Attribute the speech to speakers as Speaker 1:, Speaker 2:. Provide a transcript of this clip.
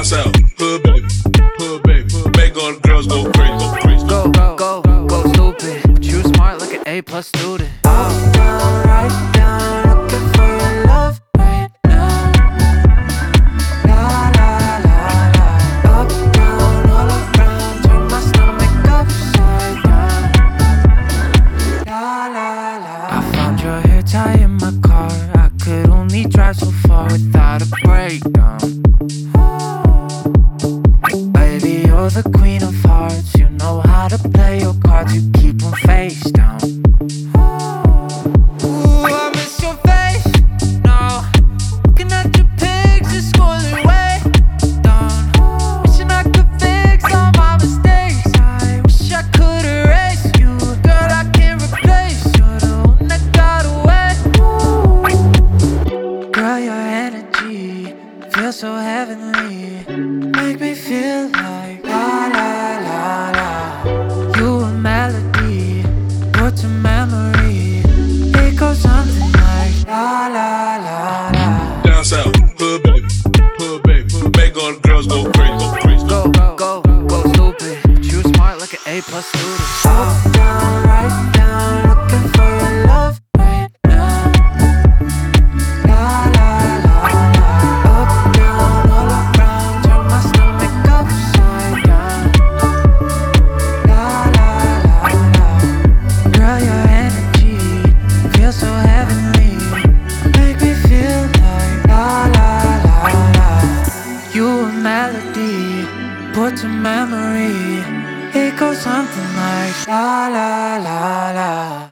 Speaker 1: south, hood baby, make all the girls go crazy, go crazy.
Speaker 2: Go stupid. But you smart like an A+ student.
Speaker 3: Up, down, right down, looking for your love right now. La la la la. Up, down, all around, turn my stomach upside down. La la la. I found your hair tie in my car. I could only drive so far without a breakdown. Baby, you're the queen of hearts. You know how to play your cards. You keep them face down. Ooh, I miss your face. No, looking at your pics, it's scrolling way down. Wishing I could fix all my mistakes. I wish I could erase you. Girl, I can't replace. You're the one that got away. Girl, your energy feels so heavenly. Make me feel like la la la la. You a melody, put to memory. It goes something like la la la la.
Speaker 1: Down south, hood baby, make all the girls go crazy, go crazy.
Speaker 2: Go stupid. But you smart like an A+ student.
Speaker 3: Up, down, right down, looking for your love right now. La la la la. Up, down, all around, turn my stomach upside down. La la la la. Girl, your energy feels so heavenly. Make me feel like la la la la. You a melody, put to memory. It goes something like la la la la.